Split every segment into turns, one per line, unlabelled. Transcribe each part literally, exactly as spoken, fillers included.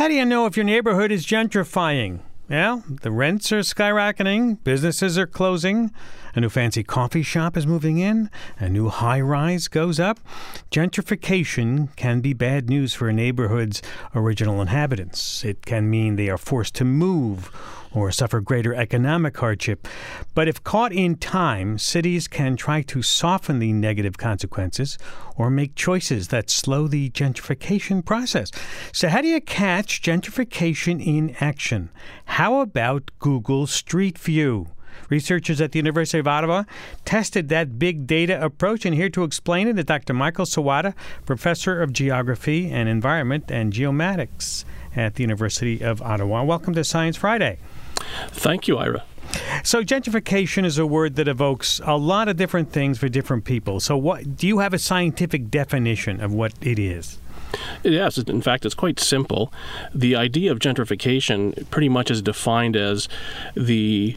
How do you know if your neighborhood is gentrifying? Well, the rents are skyrocketing, businesses are closing, a new fancy coffee shop is moving in, a new high-rise goes up. Gentrification can be bad news for a neighborhood's original inhabitants. It can mean they are forced to move or suffer greater economic hardship. But if caught in time, cities can try to soften the negative consequences or make choices that slow the gentrification process. So how do you catch gentrification in action? How about Google Street View? Researchers at the University of Ottawa tested that big data approach, and here to explain it is Doctor Michael Sawada, professor of geography and environment and geomatics at the University of Ottawa. Welcome to Science Friday.
Thank you, Ira.
So gentrification is a word that evokes a lot of different things for different people. So what do you have a scientific definition of what it is?
Yes, in fact, it's quite simple. The idea of gentrification pretty much is defined as the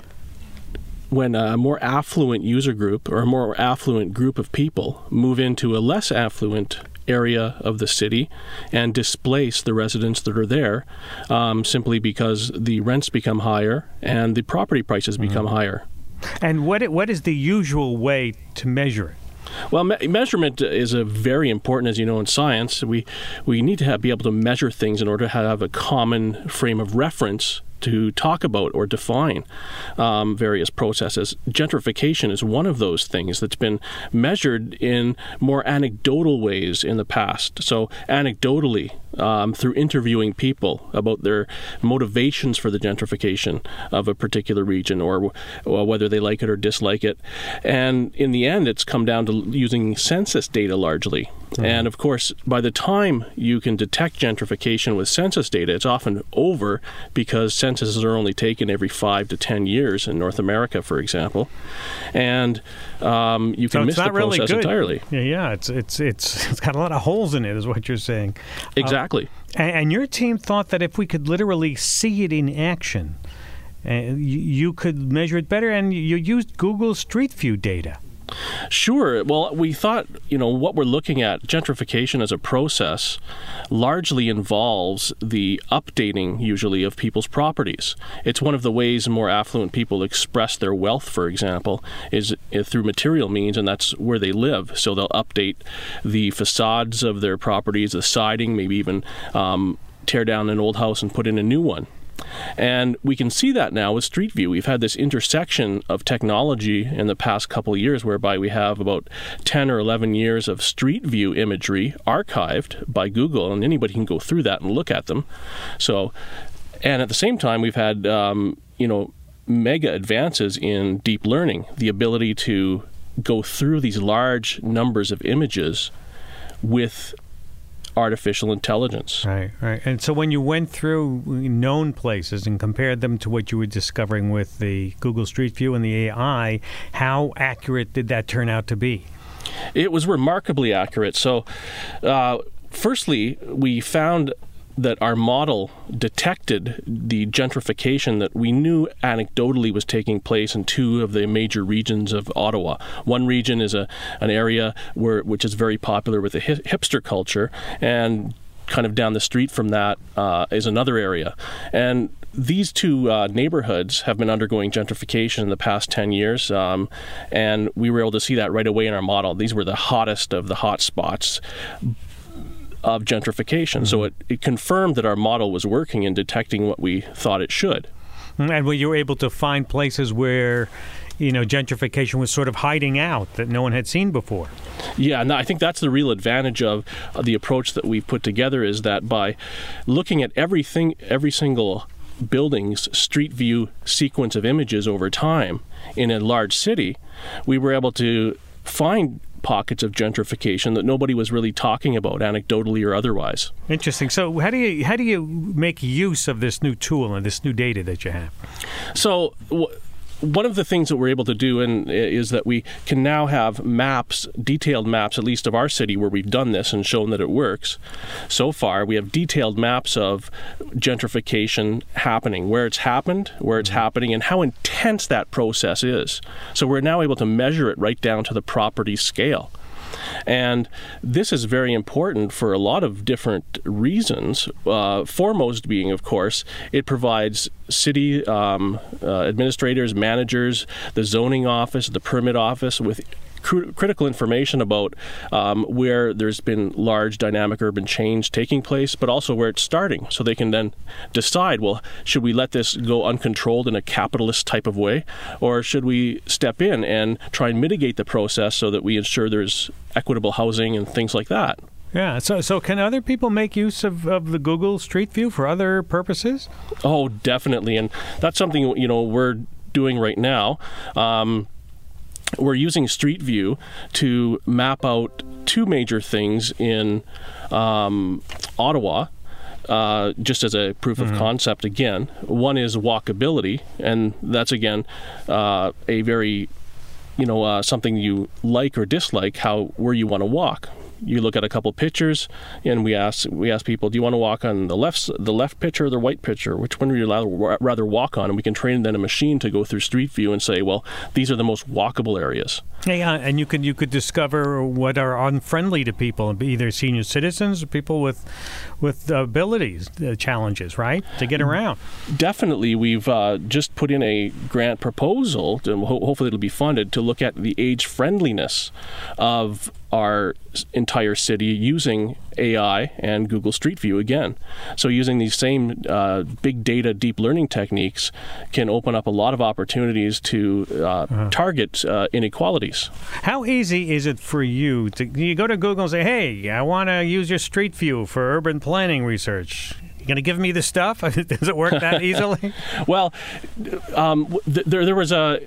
when a more affluent user group or a more affluent group of people move into a less affluent area of the city and displace the residents that are there um, simply because the rents become higher and the property prices become mm-hmm. higher.
And what what is the usual way to measure it?
Well, me- measurement is a very important, as you know, in science. We we need to have, be able to measure things in order to have a common frame of reference to talk about or define um, various processes. Gentrification is one of those things that's been measured in more anecdotal ways in the past. So anecdotally, um, through interviewing people about their motivations for the gentrification of a particular region or, or whether they like it or dislike it. And in the end, it's come down to using census data largely. Mm-hmm. And of course, by the time you can detect gentrification with census data, it's often over because censuses are only taken every five to ten years in North America, for example, and um, you can
so
miss the
really
process
good.
entirely.
Yeah, yeah, it's it's it's it's got a lot of holes in it, is what you're saying.
Exactly.
Uh, and, and your team thought that if we could literally see it in action, uh, you, you could measure it better, and you used Google Street View data.
Sure. Well, we thought, you know, what we're looking at, gentrification as a process, largely involves the updating, usually, of people's properties. It's one of the ways more affluent people express their wealth, for example, is through material means, and that's where they live. So they'll update the facades of their properties, the siding, maybe even um, tear down an old house and put in a new one. And we can see that now with Street View. We've had this intersection of technology in the past couple of years whereby we have about ten or eleven years of Street View imagery archived by Google, and anybody can go through that and look at them. So, and at the same time, we've had, um, you know, mega advances in deep learning, the ability to go through these large numbers of images with artificial intelligence.
Right, right. And so when you went through known places and compared them to what you were discovering with the Google Street View and the A I, how accurate did that turn out to be?
It was remarkably accurate. So, uh, firstly, we found that our model detected the gentrification that we knew anecdotally was taking place in two of the major regions of Ottawa. One region is a an area where which is very popular with the hip- hipster culture, and kind of down the street from that uh, is another area. And these two uh, neighborhoods have been undergoing gentrification in the past ten years, um, and we were able to see that right away in our model. These were the hottest of the hot spots of gentrification. Mm-hmm. So it, it confirmed that our model was working in detecting what we thought it should.
And were you able to find places where, you know, gentrification was sort of hiding out that no one had seen before?
Yeah, and I think that's the real advantage of uh, the approach that we've put together, is that by looking at everything, every single building's Street View sequence of images over time in a large city, we were able to find pockets of gentrification that nobody was really talking about, anecdotally or otherwise.
Interesting. So how do you how do you make use of this new tool and this new data that you have?
So w- one of the things that we're able to do and is that we can now have maps, detailed maps, at least of our city, where we've done this and shown that it works. So far, we have detailed maps of gentrification happening, where it's happened, where it's mm-hmm. happening, and how intense that process is. So we're now able to measure it right down to the property scale. And this is very important for a lot of different reasons, uh, foremost being, of course, it provides city um, uh, administrators, managers, the zoning office, the permit office with critical information about um, where there's been large dynamic urban change taking place, but also where it's starting. So they can then decide, well, should we let this go uncontrolled in a capitalist type of way, or should we step in and try and mitigate the process so that we ensure there's equitable housing and things like that?
Yeah. So, so can other people make use of, of the Google Street View for other purposes?
Oh, definitely. And that's something, you know, we're doing right now. Um, We're using Street View to map out two major things in um, Ottawa, uh, just as a proof mm-hmm. of concept again. One is walkability, and that's again uh, a very, you know, uh, something you like or dislike, how where you want to walk. You look at a couple pictures, and we ask we ask people, do you want to walk on the left the left picture or the right picture? Which one would you rather walk on? And we can train then a machine to go through Street View and say, well, these are the most walkable areas.
Yeah, and you could you could discover what are unfriendly to people, either senior citizens or people with with abilities uh, challenges, right, to get around.
Definitely, we've uh, just put in a grant proposal, and ho- hopefully it'll be funded, to look at the age friendliness of our entire city using A I and Google Street View again. So using these same uh, big data deep learning techniques can open up a lot of opportunities to uh, uh-huh. target uh, inequalities.
How easy is it for you to you go to Google and say, hey, I want to use your Street View for urban planning research? You going to give me the stuff? Does it work that easily?
Well, um, th- there, there was a...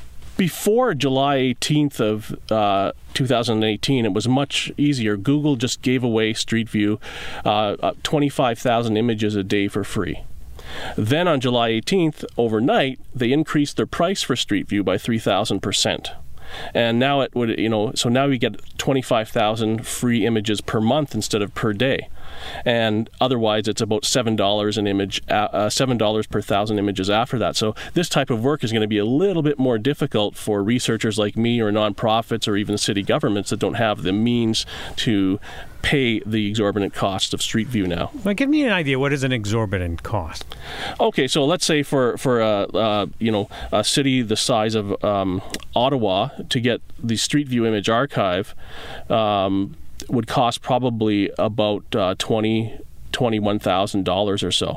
Before July eighteenth of uh, two thousand eighteen, it was much easier. Google just gave away Street View, uh, uh, twenty-five thousand images a day for free. Then on July eighteenth, overnight, they increased their price for Street View by three thousand percent. And now it would, you know, so now we get twenty-five thousand free images per month instead of per day. And otherwise, it's about seven dollars an image, uh, seven dollars per thousand images after that. So this type of work is going to be a little bit more difficult for researchers like me or nonprofits or even city governments that don't have the means to pay the exorbitant cost of Street View now.
Well, give me an idea. What is an exorbitant cost?
Okay, so let's say for for a uh, you know a city the size of um, Ottawa, to get the Street View image archive um, would cost probably about uh, twenty twenty-one thousand dollars or so,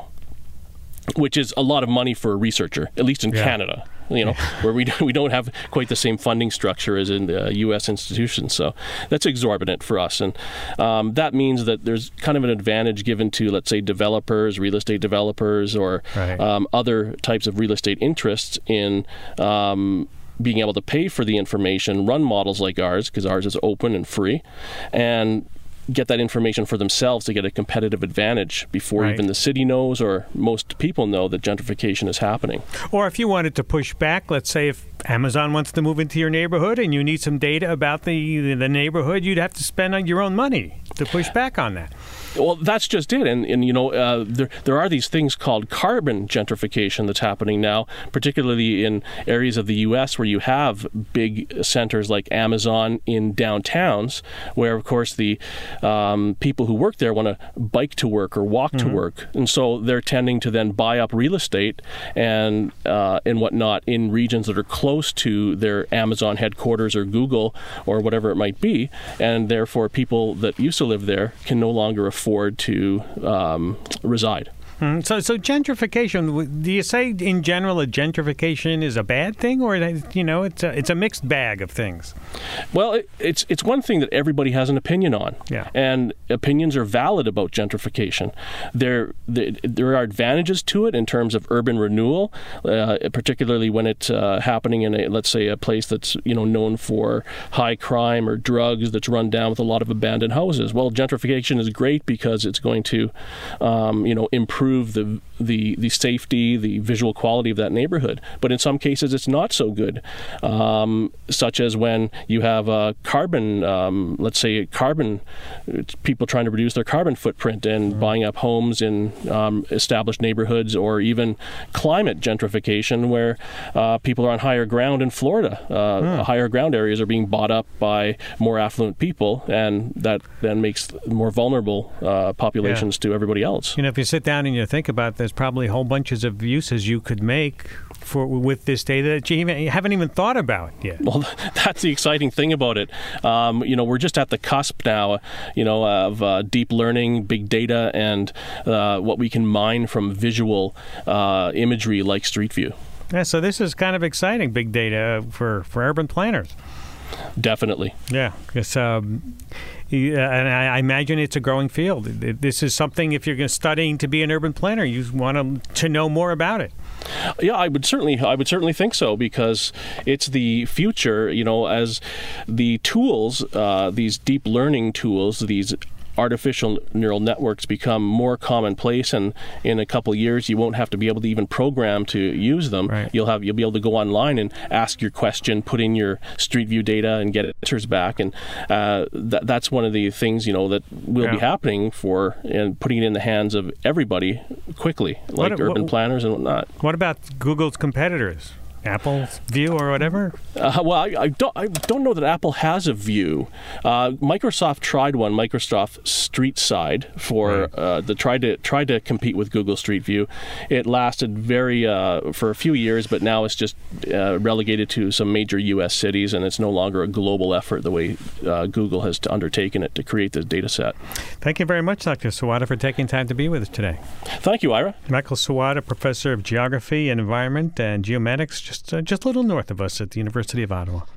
which is a lot of money for a researcher, at least in yeah. Canada. You know, where we we don't have quite the same funding structure as in the U S institutions. So that's exorbitant for us. And um, that means that there's kind of an advantage given to, let's say, developers, real estate developers, or
right.
um, other types of real estate interests in um, being able to pay for the information, run models like ours, because ours is open and free, and get that information for themselves to get a competitive advantage before
right.
even the city knows or most people know that gentrification is happening.
Or if you wanted to push back, let's say if Amazon wants to move into your neighborhood and you need some data about the the neighborhood, you'd have to spend on your own money to push back on that.
Well, that's just it. And, and you know, uh, there there are these things called carbon gentrification that's happening now, particularly in areas of the U S where you have big centers like Amazon in downtowns, where, of course, the um, people who work there want to bike to work or walk mm-hmm. to work. And so they're tending to then buy up real estate and, uh, and whatnot in regions that are close to their Amazon headquarters or Google or whatever it might be. And therefore, people that used to live there can no longer afford to um, reside.
Mm, so, so gentrification. Do you say in general a gentrification is a bad thing, or you know, it's a it's a mixed bag of things?
Well, it, it's it's one thing that everybody has an opinion on,
yeah.
and opinions are valid about gentrification. There, there, there are advantages to it in terms of urban renewal, uh, particularly when it's uh, happening in a, let's say, a place that's you know known for high crime or drugs, that's run down with a lot of abandoned houses. Well, gentrification is great because it's going to, um, you know, improve improve the the the safety, the visual quality of that neighborhood. But in some cases, it's not so good, um, such as when you have a carbon, um, let's say carbon, people trying to reduce their carbon footprint and mm-hmm. buying up homes in um, established neighborhoods, or even climate gentrification, where uh, people are on higher ground in Florida. Uh, mm. Higher ground areas are being bought up by more affluent people, and that then makes more vulnerable uh, populations yeah. to everybody else.
You know, if you sit down and you think about it, there's probably whole bunches of uses you could make for with this data that you, even, you haven't even thought about yet.
Well, that's the exciting thing about it. Um, you know, we're just at the cusp now, you know, of uh, deep learning, big data, and uh, what we can mine from visual uh, imagery like Street View.
Yeah, so this is kind of exciting, big data for, for urban planners.
Definitely.
Yeah, because um, and I, I imagine it's a growing field. This is something, if you're studying to be an urban planner, you want to, to know more about it.
Yeah, I would certainly, I would certainly think so, because it's the future. You know, as the tools, uh, these deep learning tools, these artificial neural networks become more commonplace, and in a couple of years you won't have to be able to even program to use them.
Right.
You'll have you'll be able to go online and ask your question, put in your Street View data, and get answers back. And uh, th- that's one of the things, you know, that will yeah. be happening for and putting it in the hands of everybody quickly, like what, urban what, planners and whatnot.
What about Google's competitors? Apple's View or whatever?
Uh, well, I, I don't. I don't know that Apple has a View. Uh, Microsoft tried one, Microsoft Street Side, for right. uh, the tried to tried to compete with Google Street View. It lasted very uh, for a few years, but now it's just uh, relegated to some major U S cities, and it's no longer a global effort the way uh, Google has undertaken it to create this data set.
Thank you very much, Doctor Sawada, for taking time to be with us today.
Thank you, Ira.
Michael Sawada, professor of geography and environment and geomatics, just uh, just a little north of us at the University of Ottawa.